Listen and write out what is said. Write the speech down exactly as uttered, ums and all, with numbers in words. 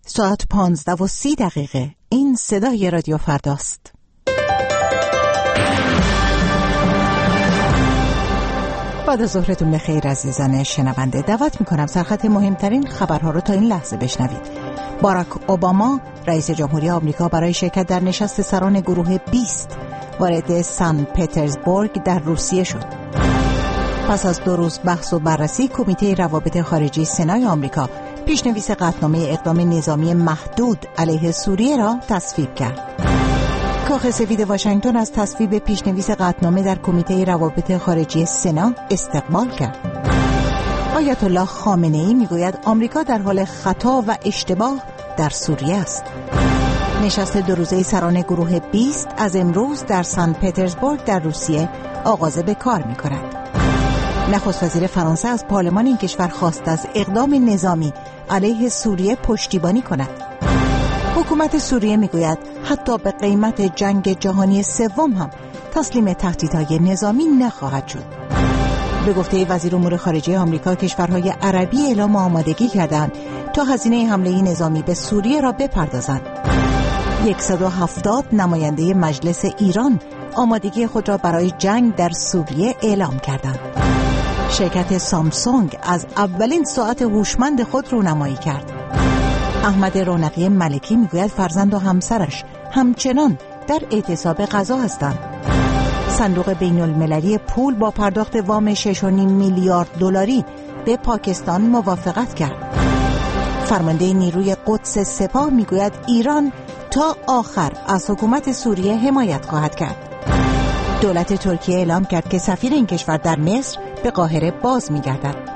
ساعت پانزده و سی دقیقه. این صدای رادیو فرداست. بعد از ظهرتون بخیر عزیزان شنونده. دعوت میکنم سرخط مهمترین خبرها رو تا این لحظه بشنوید. باراک اوباما رئیس جمهوری آمریکا برای شرکت در نشست سران گروه بیست وارد سن پترزبورگ در روسیه شد. پس از دو روز بحث و بررسی، کمیته روابط خارجی سنای آمریکا پیشنویس قطعنامه اقدام نظامی محدود علیه سوریه را تصویب کرد. کاخ سفید واشنگتن از تصویب پیشنویس قطعنامه در کمیته روابط خارجی سنا استقبال کرد. آیت الله خامنه‌ای میگوید آمریکا در حال خطا و اشتباه در سوریه است. نشست دو روزه سران گروه بیست از امروز در سن پترزبورگ در روسیه آغاز به کار می‌کند. نخست وزیر فرانسه از پارلمان این کشور خواست از اقدام نظامی علیه سوریه پشتیبانی کند. حکومت سوریه میگوید حتی به قیمت جنگ جهانی سوم هم تسلیم تهدیدهای نظامی نخواهد شد. به گفته وزیر امور خارجه آمریکا، کشورهای عربی اعلام آمادگی کردند تا هزینه حمله نظامی به سوریه را بپردازند. صد و هفتاد نماینده مجلس ایران آمادگی خود را برای جنگ در سوریه اعلام کردند. شرکت سامسونگ از اولین ساعت هوشمند خود رونمایی کرد. احمد رونقی ملکی میگوید فرزند و همسرش همچنان در اعتصاب غذا هستند. صندوق بین المللی پول با پرداخت وام شش و نیم میلیارد دلاری به پاکستان موافقت کرد. فرمانده نیروی قدس سپاه میگوید ایران تا آخر از حکومت سوریه حمایت خواهد کرد. دولت ترکیه اعلام کرد که سفیر این کشور در مصر به قاهره باز می‌گردد.